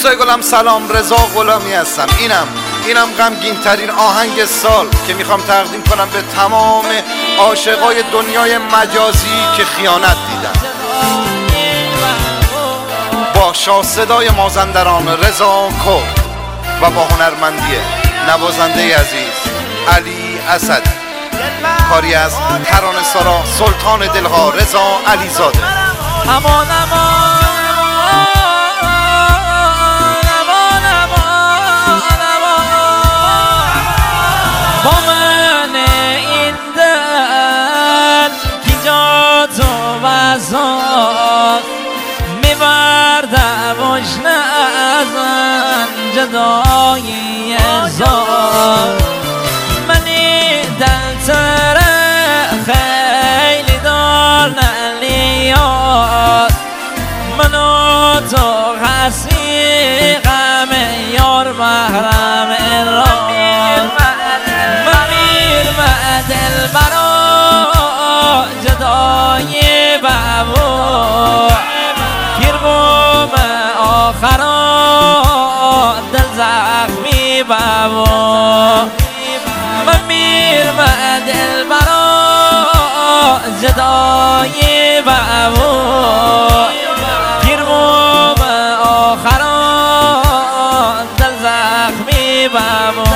دوستای گلم سلام، رضا غلامی هستم. اینم غمگین ترین آهنگ سال که میخوام تقدیم کنم به تمام عاشقای دنیای مجازی که خیانت دیدن. با شاه صدای مازندران رضا کرد و با هنرمندی نوازنده عزیز علی اسد، کاری از ترانه سرا سلطان دلها رضا علیزاده. امان امان با من این دل کی جا تو بزار میبردم وجنه ازن جدایی زار منی دل تره خیلی دار نلیاد منو تو حسی غم یار محرم ایران ممیر دل برا جدای بابو پیر بوم آخران دل زخمی بابو ممیر دل برا جدای بابو پیر بوم آخران دل زخمی بابو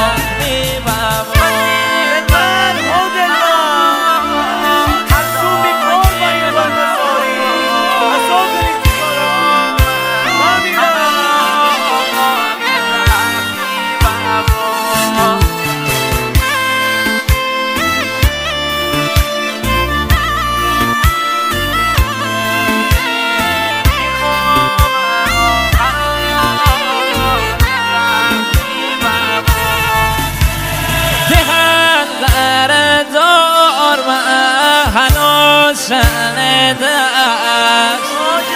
شنیده است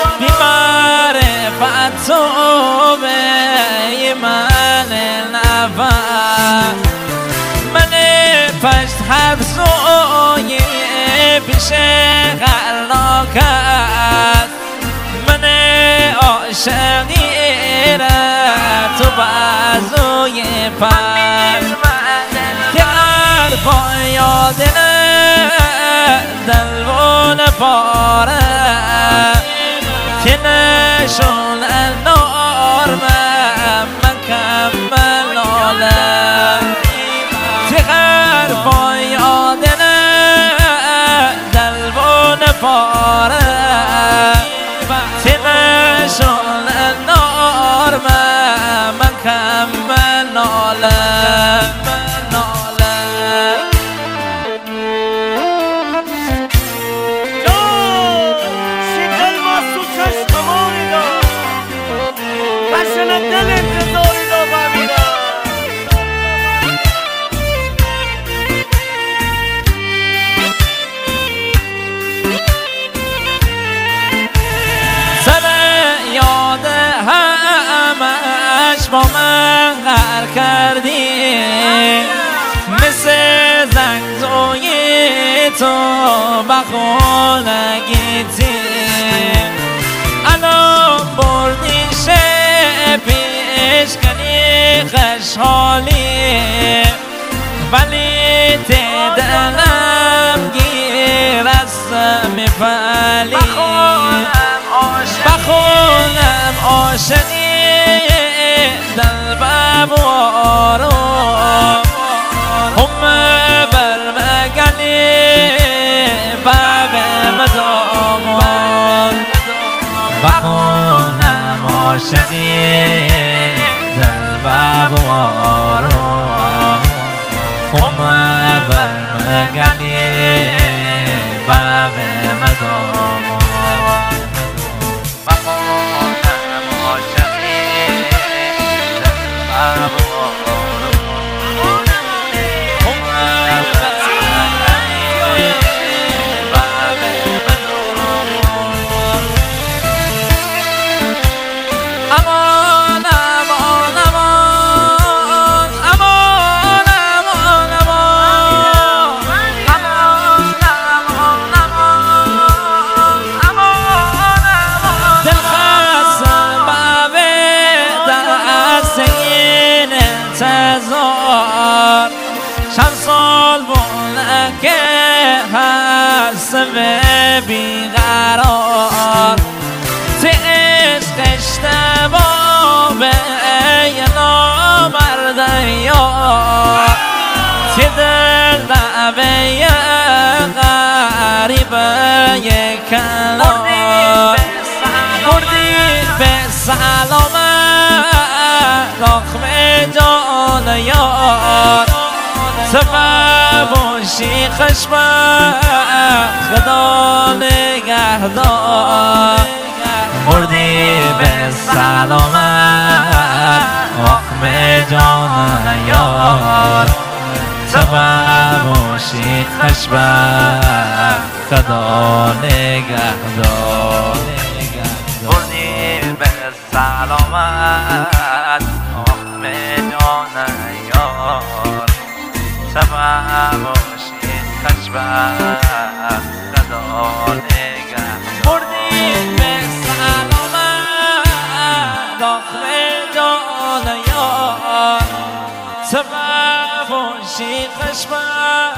بی‌معرفت تو به من نفس من پشت حبسوی پیش خلاق است من عاشقی را تو بازوی پس که حرفا یادنه دلوان پاره که نشون نار مکمل ناله تغیر با یادنه دلوان پاره که نشون نار مکمل ناله با من غر کردی مثل زنگزوی تو بخونگیتی الان بردیش پیش کنی خشحالی ولی دلم گیر از میفلی بخونم عاشقی دل بابارو هم برمگلی باب مدامون بخونم عاشقی دل بابارو هم برمگلی باب مدامون بیقرار ز عشق اشتباه ای نامرد یار که در دعوی غریب کلام بردی به سلامت رخم جان یار سبب باشی خشمت خدا نگهدار بردی به سلامت رخم جان یار سبب باشی خشمت خدا نگهدار بردی به سلامت رخم جان یار سبب باشی خشمت خدا نگهدار بردی به سلامت رخم جان یار سبب باشی خشمت